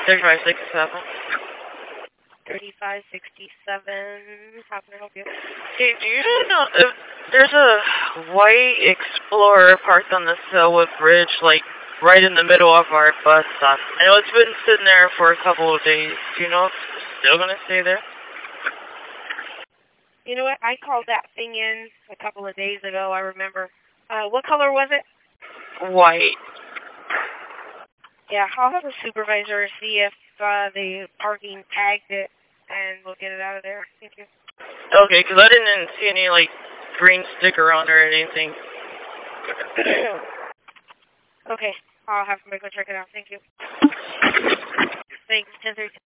3567. 3567. How can I help you? Hey, do you know if there's a white Explorer parked on the Selwood Bridge, like right in the middle of our bus stop? I know it's been sitting there for a couple of days. Do you know if it's still gonna stay there? You know what? I called that thing in a couple of days ago, I remember. What color was it? White. Yeah, I'll have a supervisor see if the parking tagged it, and we'll get it out of there. Thank you. Okay, because I didn't see any, like, green sticker on it or anything. Okay, I'll have somebody go check it out. Thank you. Thanks, 1032.